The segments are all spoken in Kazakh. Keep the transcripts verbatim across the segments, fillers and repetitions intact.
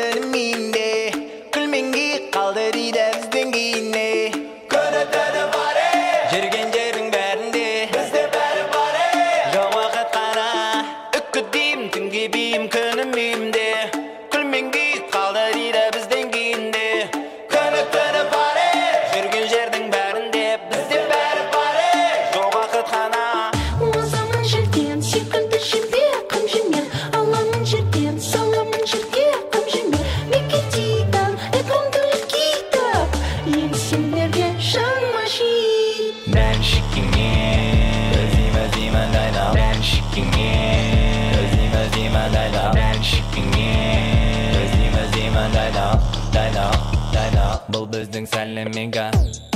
күнімінде күлменге қалды дейді бізден кейінне күні түні бар жүрген жердің бәрінде бізде бәрі бар жоқ уақыт қана үкідеймін түнге бейім күнім үйімде күлменге қалды дейді бізден кейінде күні түні бар жүрген жердің бәрінде бізде бәрі бар жоқ уақыт қана Озамын жерден секілді жібек қым жемер аламын жерден саламын жерге қым жемер мекетейден экранды кетіп енді сендерге жаным ашиды бәншікіңе өзім өзім андайда бәншікіңе өзім өзім андайда бәншікіңе өзім өзім андайда дайда дайда бұл біздің сәлемега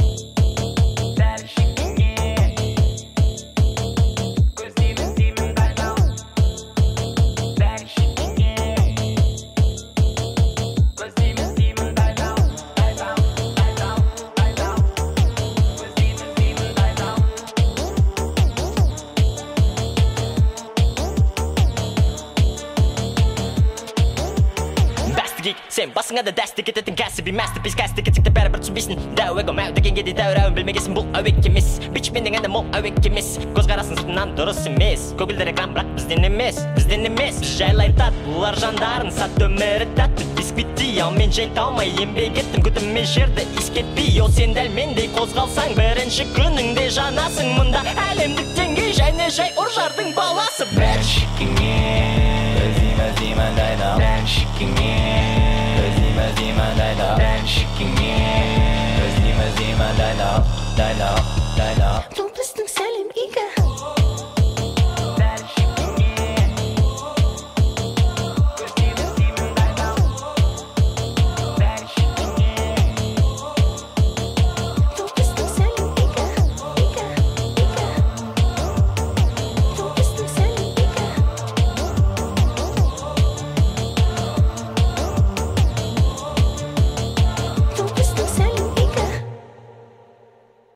Сен басыңа да дәсті кететін кәсіби мәстіпес кәсті кетсекті бәрі бір түсінбейсің дәу эго мәу дегенге де дәуір әуін білмегесін бұл әуек емес бичменнің әнді мол әуек емес көзқарасың сыртынан дұрыс емес көгілдір экран бірақ бізден емес бізден емес біз жайлай тат бұлар жандарын сат өмірі тәтті бисквитти ал мен жел талмай еңбек еттім күтіммен жерді искетпей ол сен дәл мендей қозғалсаң бірінші күніңде жанасың мұнда әлемдік деңгей және жай ұржардың баласы бәншікіңе өзім өзім андайда бәншікіңе өзім өзім андайда бәншікіңе өзім өзім андайда дайда